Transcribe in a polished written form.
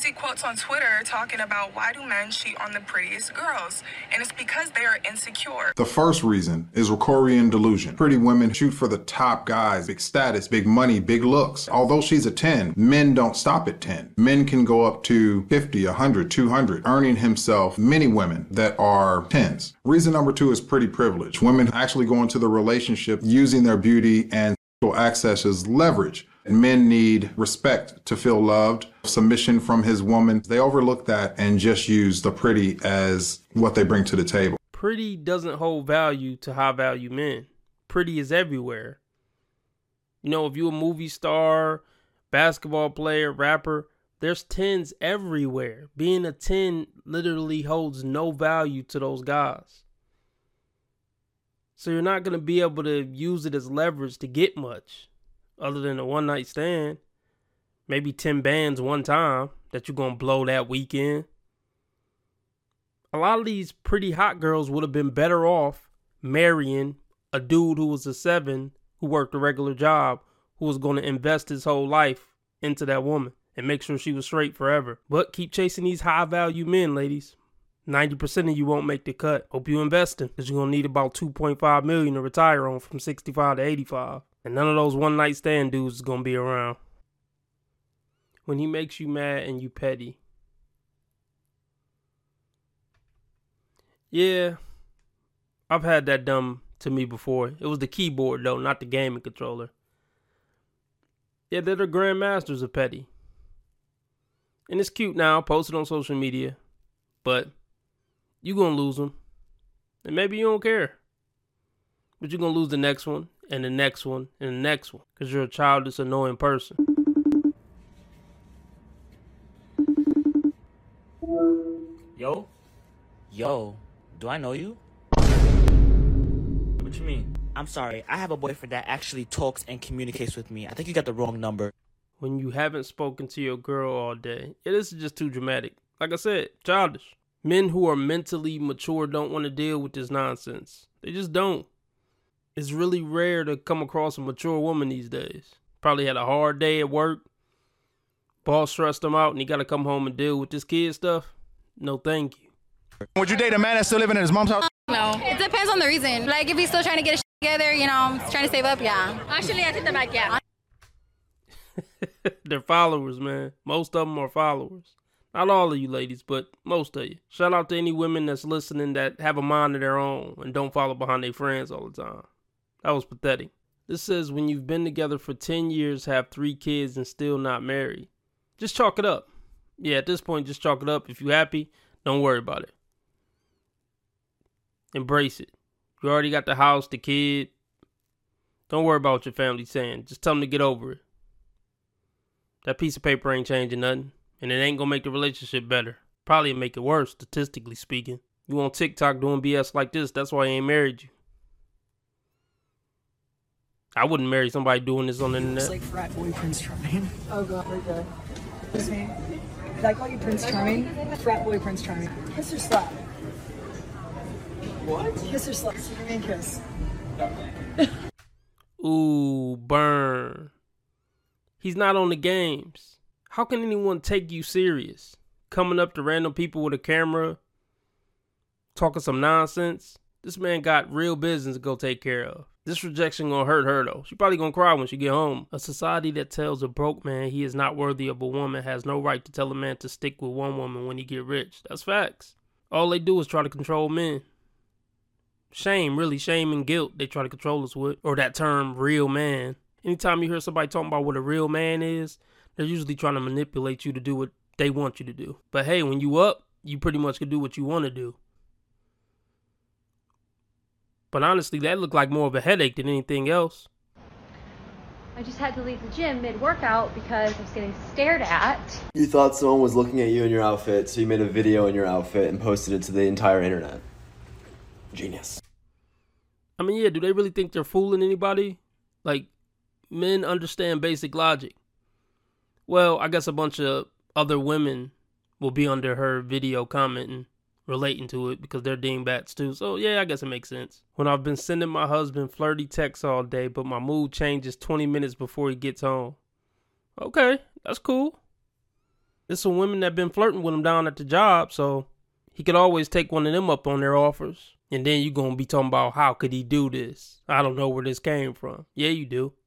see quotes on Twitter talking about why do men cheat on the prettiest girls? And it's because they are insecure. The first reason is Rocorian delusion. Pretty women shoot for the top guys, big status, big money, big looks. Although she's a 10, men don't stop at 10. Men can go up to 50, 100, 200, earning himself many women that are 10s. Reason number 2 is pretty privilege. Women actually go into the relationship using their beauty and sexual access as leverage. Men need respect to feel loved, submission from his woman. They overlook that and just use the pretty as what they bring to the table. Pretty doesn't hold value to high value men. Pretty is everywhere. You know, if you're a movie star, basketball player, rapper, there's 10s everywhere. Being a 10 literally holds no value to those guys. So you're not going to be able to use it as leverage to get much. Other than a one night stand, maybe 10 bands one time that you're going to blow that weekend. A lot of these pretty hot girls would have been better off marrying a dude who was a 7, who worked a regular job, who was going to invest his whole life into that woman and make sure she was straight forever. But keep chasing these high value men, ladies. 90% of you won't make the cut. Hope you investing, because you're going to need about $2.5 million to retire on from 65 to 85. And none of those one night stand dudes is going to be around. When he makes you mad and you petty. Yeah, I've had that done to me before. It was the keyboard though, not the gaming controller. Yeah, they're the grandmasters of petty. And it's cute now, post it on social media. But you're going to lose them. And maybe you don't care. But you're going to lose the next one. And the next one, and the next one. Because you're a childish, annoying person. Yo? Yo, do I know you? What you mean? I'm sorry, I have a boyfriend that actually talks and communicates with me. I think you got the wrong number. When you haven't spoken to your girl all day. Yeah, this is just too dramatic. Like I said, childish. Men who are mentally mature don't want to deal with this nonsense. They just don't. It's really rare to come across a mature woman these days. Probably had a hard day at work. Boss stressed him out and he got to come home and deal with this kid stuff. No, thank you. Would you date a man that's still living in his mom's house? No. It depends on the reason. Like, if he's still trying to get his together, you know, trying to save up, yeah. Actually, I take that back, yeah. They're followers, man. Most of them are followers. Not all of you ladies, but most of you. Shout out to any women that's listening that have a mind of their own and don't follow behind their friends all the time. That was pathetic. This says when you've been together for 10 years, have 3 kids, and still not married. Just chalk it up. Yeah, at this point, just chalk it up. If you're happy, don't worry about it. Embrace it. You already got the house, the kid. Don't worry about what your family's saying. Just tell them to get over it. That piece of paper ain't changing nothing. And it ain't gonna make the relationship better. Probably make it worse, statistically speaking. You on TikTok doing BS like this, that's why he ain't married you. I wouldn't marry somebody doing this on the internet. It's like frat boy Prince Charming. Oh god, okay. What's his name? Did I call you Prince Charming? Frat boy Prince Charming. Kiss or slap? What? Kiss or slap? Give me a kiss. Ooh, burn. He's not on the games. How can anyone take you serious? Coming up to random people with a camera, talking some nonsense. This man got real business to go take care of. This rejection gonna hurt her though. She probably gonna cry when she get home. A society that tells a broke man he is not worthy of a woman has no right to tell a man to stick with one woman when he get rich. That's facts. All they do is try to control men. Shame, really, shame and guilt they try to control us with. Or that term, real man. Anytime you hear somebody talking about what a real man is, they're usually trying to manipulate you to do what they want you to do. But hey, when you up, you pretty much can do what you want to do. But honestly, that looked like more of a headache than anything else. I just had to leave the gym mid-workout because I was getting stared at. You thought someone was looking at you in your outfit, so you made a video in your outfit and posted it to the entire internet. Genius. I mean, yeah, do they really think they're fooling anybody? Like, men understand basic logic. Well, I guess a bunch of other women will be under her video commenting, relating to it because they're dingbats too. So yeah, I guess it makes sense. When I've been sending my husband flirty texts all day, but my mood changes 20 minutes before he gets home. Okay, that's cool. There's some women that been flirting with him down at the job, so he could always take one of them up on their offers. And then you gonna be talking about how could he do this? I don't know where this came from. Yeah, you do.